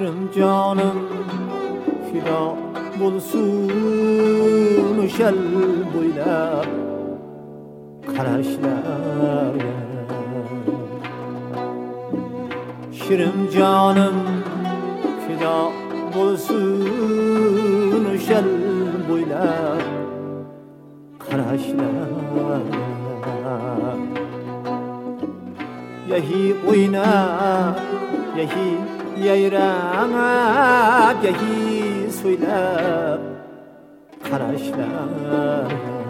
Shirin canım fida bulsun shal bo'ylab qarashlarga. Shirin canım fida bulsun shal bo'ylab qarashlarga. Yahi o'ynab, yahi yayrab, yahi so'ylab qarashlar.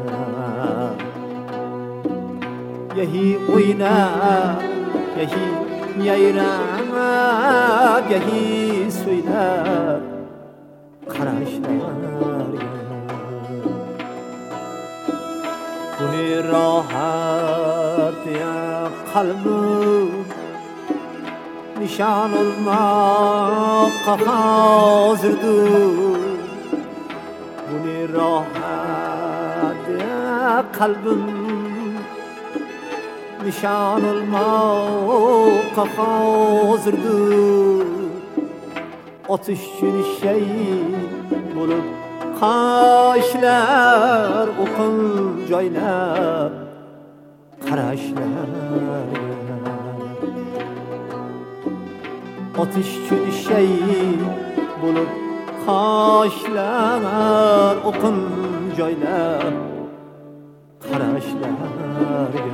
Yahi o'ynab, yahi yayrab, yahi so'ylab qarashlar. Buni rohat ya qalbim nishon olmoqqa hozirdir. Buni rohat ya qalbim nishon olmoqqa hozirdir. Otish uchun shay bo'lib qoshlar o'qil joylab qarashlar. Otish uchun shay bo'lib qoshlar o'qil joylab qarashlarga.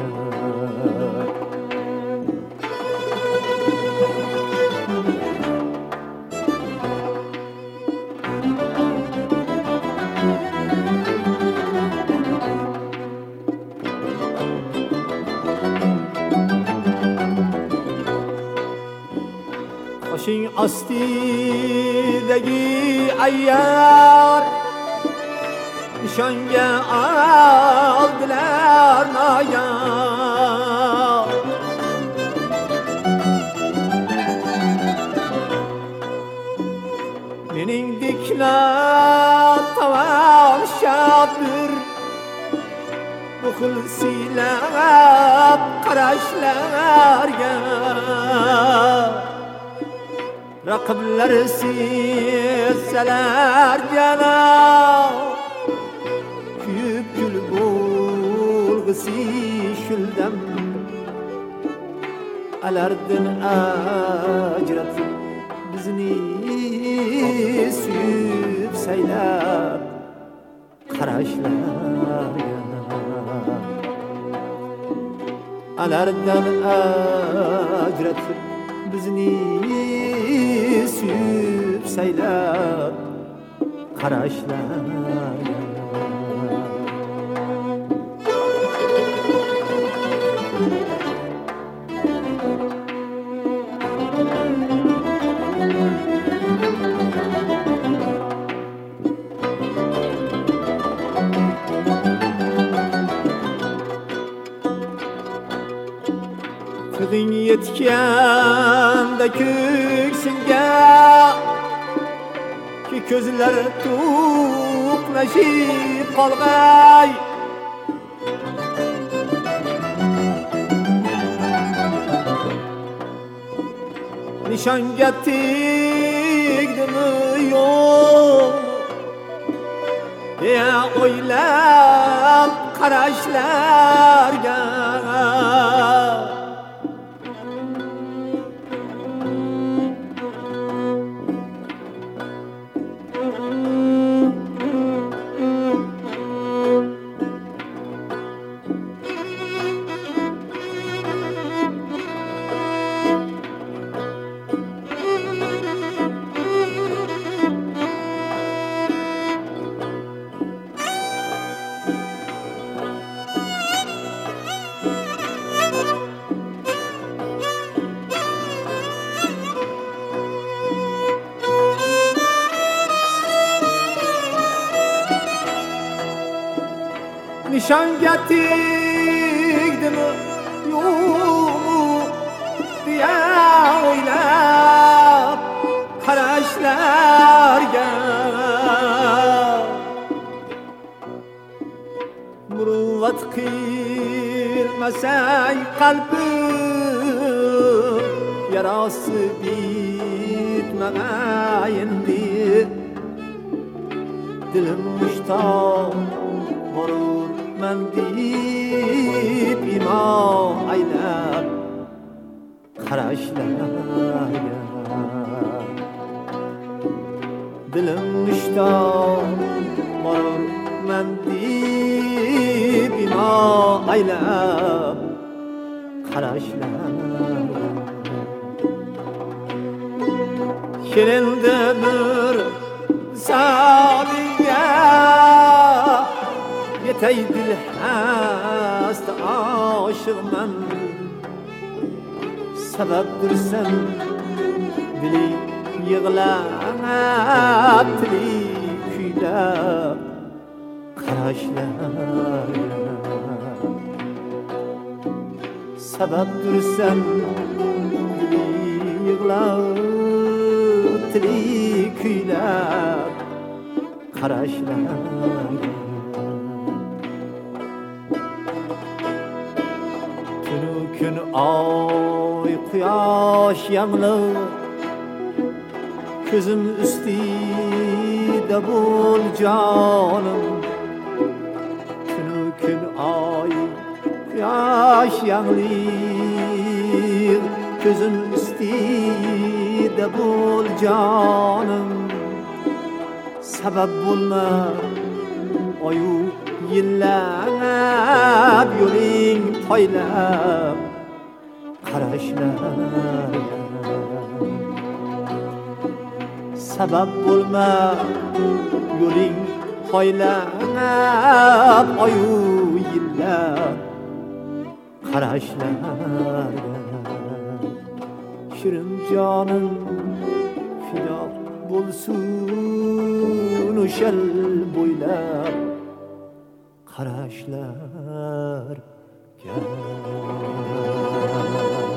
Qoshing ostidagi ayyar nishonga oldilar noyob. Mening diklar tavam shabir bu xil siylab qarashlarga. Raqiblar sezsalar jana kuyib kulib bo'lg'isi shuldam alardin ajratib bizni suyib saylab qarashlarga. Alardan ajratib bizni suyib saylab qarashlarga. Qizing yetganda ko'ksinga ki ko'zlar to'qnashib qolg'ay. Nishonga tegdimi yo'q deya o'ylab qarashlarga. Nishonga tegdimi yo'qmi deya o'ylab qarashlarga. Muruvvat qilmasang qalbim yarasi yetməyindi. Dilim müştaq varur mən deyib iman aylab qarashlarga. Dilim müştaq varur mən deyib iman aylab qarashlarga. Kelindi bir zaliga yetay dil hast aşığman. Sebepdir sen dili yığlab dili küylab qarashlarga. Sebepdir sen dili yığlab dili küylab qarashlarga. Tunu kun ay quyosh yamliq ko'zim ustida bo'l jonim. Tunu kun ay quyosh yamliq ko'zim ustida bo'l jonim. Sabab bo'lma oyu yillab yo'ling poylab qarashlarga. Sabab bo'lma yo'ling poylab oyu yillab qarashlarga. Shirin jonim fido bo'lsin o'shal bo'ylab qarashlarga.